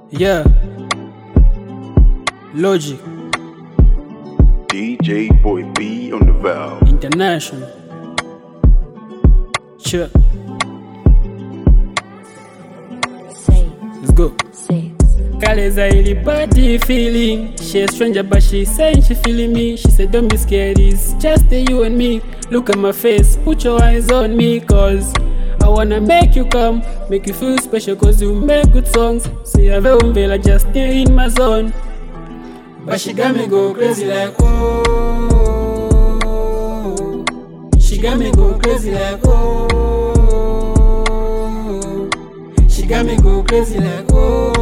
Yeah. Logic. DJ Boy B on the valve. International. Sure. Let's go. Kaleza ili body feeling. She a stranger but she saying she feeling me. She said don't be scared, it's just you and me. Look at my face, put your eyes on me, cause I wanna make you come, make you feel special, cause you make good songs. See I feel just stay in my zone. But she got me go crazy like oh. She got me go crazy like oh. She got me go crazy like oh.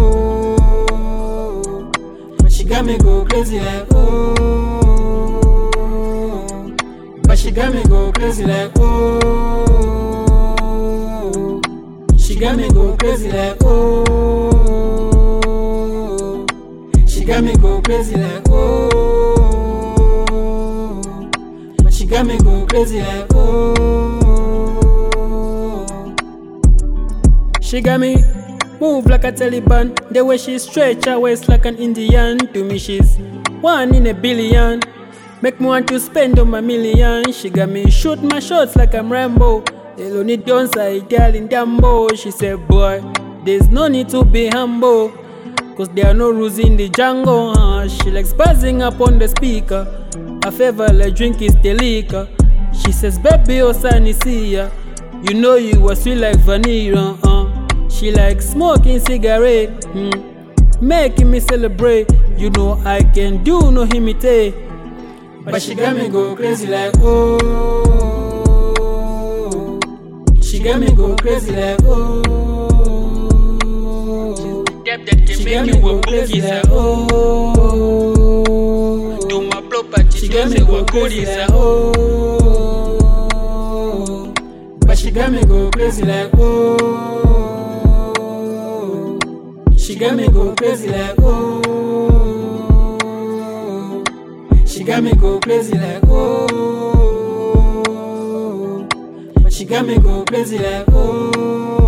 She got me go crazy like oh. But she got me go crazy like oh. She got me go crazy like oh. She got me go crazy like oh. But she got me go crazy like oh. She got me move like a Taliban. The way she stretch her waist like an Indian. To me she's 1 in a billion. Make me want to spend on my million. She got me shoot my shots like I'm Rambo. They don't need downside girl in Dambo. She said boy, there's no need to be humble, cause there are no rules in the jungle. She likes buzzing up on the speaker. Her favorite drink is the liquor. She says baby oh sunny see ya. You know you are sweet like vanilla. She likes smoking cigarette, making me celebrate. You know I can do no imitate. But she got me go crazy like oh. She got me go crazy like oh. She got me go crazy like oh. Do my property, She got me go crazy like oh. But she got me go crazy like oh. She got me go crazy like oh. She got me go crazy like oh. But she got me go crazy like oh.